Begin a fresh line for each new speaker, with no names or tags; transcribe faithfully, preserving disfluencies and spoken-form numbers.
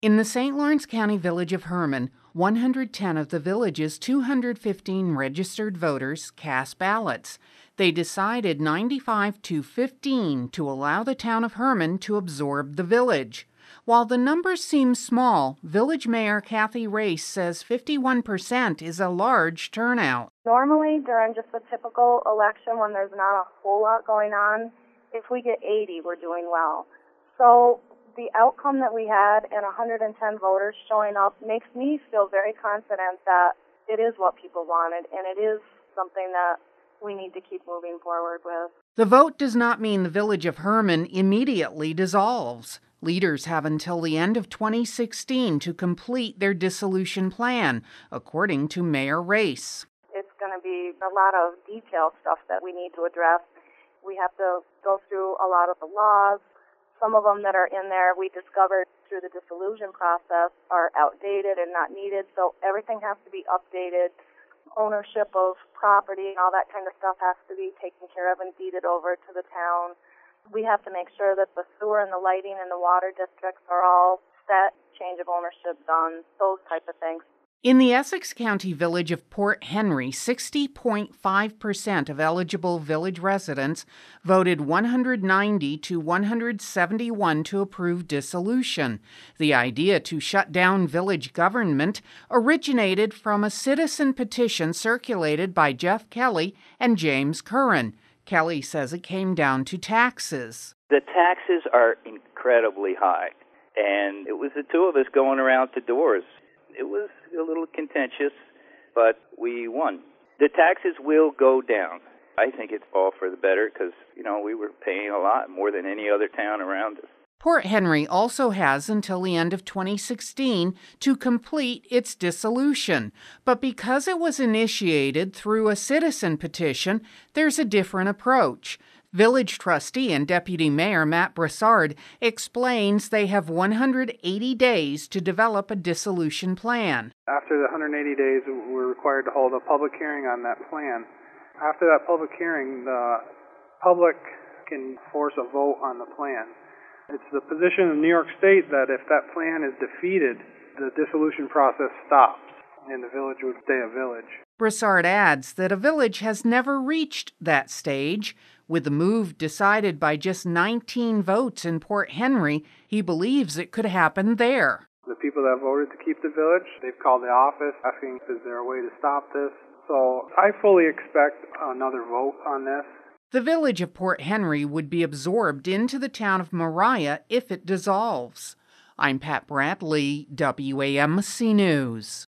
In the Saint Lawrence County village of Herman, one hundred ten of the village's two hundred fifteen registered voters cast ballots. They decided ninety-five to fifteen to allow the town of Herman to absorb the village. While the numbers seem small, Village Mayor Kathy Race says fifty-one percent is a large turnout.
Normally, during just a typical election when there's not a whole lot going on, if we get eighty, we're doing well. So the outcome that we had and one hundred ten voters showing up makes me feel very confident that it is what people wanted, and it is something that we need to keep moving forward with.
The vote does not mean the village of Herman immediately dissolves. Leaders have until the end of twenty sixteen to complete their dissolution plan, according to Mayor Race.
It's going to be a lot of detailed stuff that we need to address. We have to go through a lot of the laws. Some of them that are in there we discovered through the dissolution process are outdated and not needed, so everything has to be updated. Ownership of property and all that kind of stuff has to be taken care of and deeded over to the town. We have to make sure that the sewer and the lighting and the water districts are all set, change of ownership done, those type of things.
In the Essex County village of Port Henry, sixty point five percent of eligible village residents voted one hundred ninety to one hundred seventy-one to approve dissolution. The idea to shut down village government originated from a citizen petition circulated by Jeff Kelly and James Curran. Kelly says it came down to taxes.
The taxes are incredibly high, and it was the two of us going around to doors. It was a little contentious, but we won. The taxes will go down. I think it's all for the better because, you know, we were paying a lot more than any other town around us.
Port Henry also has until the end of twenty sixteen to complete its dissolution. But because it was initiated through a citizen petition, there's a different approach. Village trustee and deputy mayor Matt Broussard explains they have one hundred eighty days to develop a dissolution plan.
After the one hundred eighty days, we're required to hold a public hearing on that plan. After that public hearing, the public can force a vote on the plan. It's the position of New York State that if that plan is defeated, the dissolution process stops and the village would stay a village.
Broussard adds that a village has never reached that stage. With the move decided by just nineteen votes in Port Henry, he believes it could happen there.
The people that voted to keep the village, they've called the office asking, is there a way to stop this? So I fully expect another vote on this.
The village of Port Henry would be absorbed into the town of Mariah if it dissolves. I'm Pat Bradley, W A M C News.